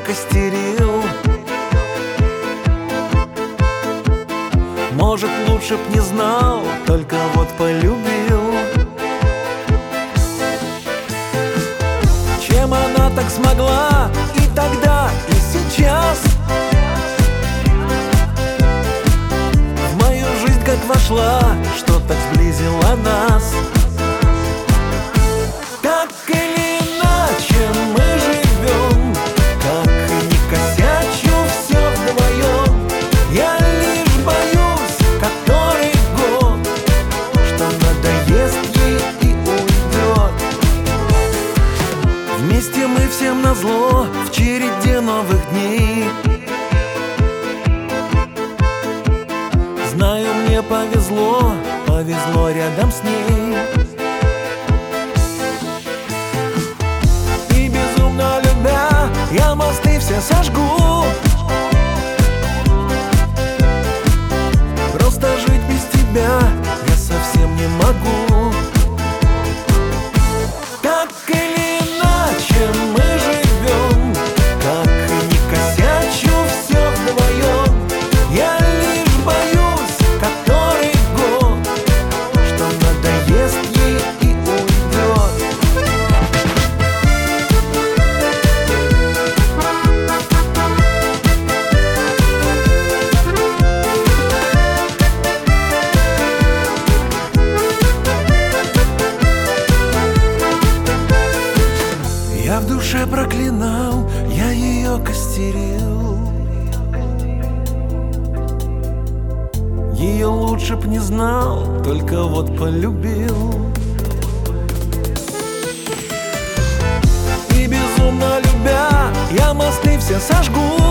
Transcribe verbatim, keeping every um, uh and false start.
костерил. Может, лучше б не знал, только вот полюбил. Чем она так смогла и тогда, и сейчас в мою жизнь как вошла, что так сблизила нас. Так или иначе мы живем, как ни косячу, все вдвоем. Я лишь боюсь, который год, что надоест ей и уйдет. Вместе мы всем назло в череде новых дней. Знаю, мне повезло, повезло рядом с ней. И безумно любя, я мосты все сожгу. Просто жить без тебя я совсем не могу. Так или иначе мы живем, как ни косячу, все вдвоем. Я лишь боюсь, который год, что надоест ей и уйдет. Я в душе проклинал, я ее костерил. Ее лучше б не знал, только вот полюбил. И безумно любя, я мосты все сожгу.